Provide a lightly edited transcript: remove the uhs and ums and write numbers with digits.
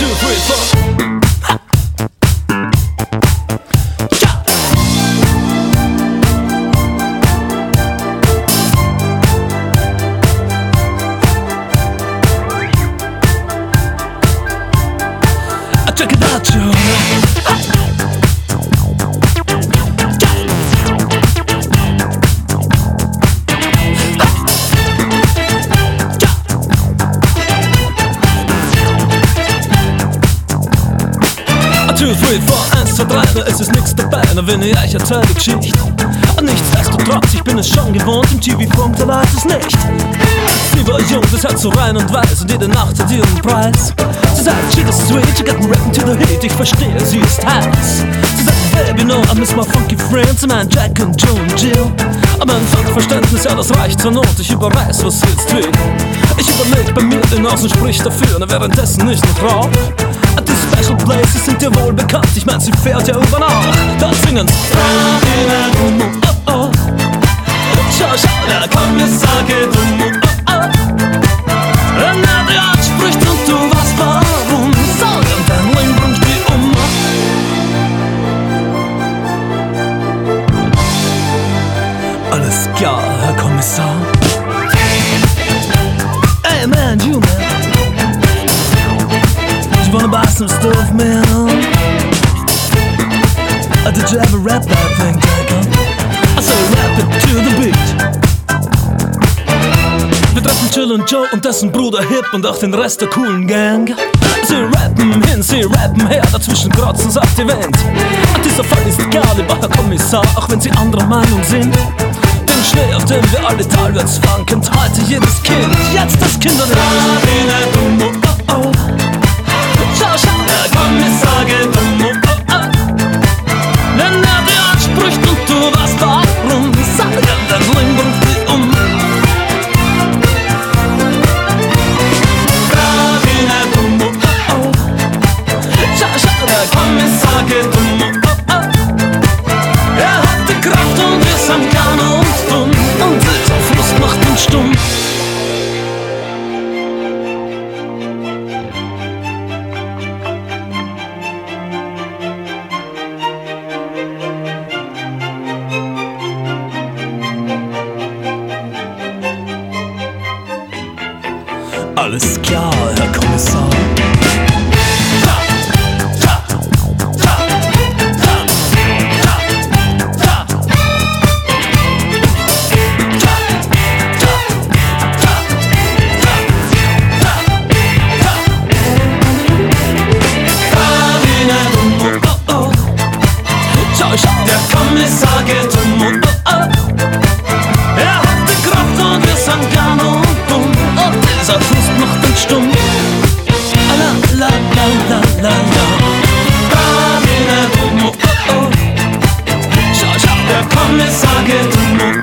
2, 3, 4. Check it out, yo. Two, three, four, 1, 2, 3, da ist es nix dabei, na wenn ich euch erzähl die Geschichte. Und nichtsdestotrotz, ich bin es schon gewohnt, im TV-Funk, da weiß es nicht. Sie war jung, das Herz so rein und weiß und jede Nacht hat ihren Preis. Sie sagt, she is sweet, she got me rapping to the heat, ich verstehe, sie ist heiß. Sie sagt, baby, no, I miss my funky friends, sie meint Jack und Joe und Jill. Aber ein Funkverständnis, ja, das reicht zur Not, ich überreiß, was sie jetzt will. Ich überleg bei mir, den Außen spricht dafür, na währenddessen nicht noch rauch. Die Special Places sind dir wohl bekannt, ich mein, sie fährt ja über Nacht. Da singen oh oh. Schau, schau, der Kommissar geht oh oh. Wenn er dir anspricht und du weißt warum, sag ihm, dein Leben bringt die um. Alles klar, Herr Kommissar. Hey man, you man, you wanna buy some stuff, man? Did you ever rap that thing, Jacob? I said rap it to the beat. Wir treffen Jill und Joe und dessen Bruder Hip und auch den Rest der coolen Gang. Sie rappen hin, sie rappen her, dazwischen kratzen sagt die Wand. Dieser Fall ist egal, lieber Herr Kommissar, auch wenn sie anderer Meinung sind. Den Schnee, auf dem wir alle talwärts fahren, kennt heute jedes Kind. Jetzt das Kinderlied. Oh oh. Schau, schau, der Kommissar geht oh oh. Wenn er dir anspricht und du weißt warum, sag ihm, dein Leben bringt dich um. Frag ihn nicht oh oh. Schau, schau, der Kommissar geht oh oh. Er hat die Kraft und wir sind klein und dumm und dieser Fluss macht ihn stumm. Alles klar, Herr Kommissar. Schau, schau, der Kommissar geht oh oh. Er hat die Kraft und wir sind klein und dumm. Und dieser Fuß macht uns stumm. La la la la la la. Frag ihn nicht oh oh. Schau, schau, der Kommissar geht oh oh.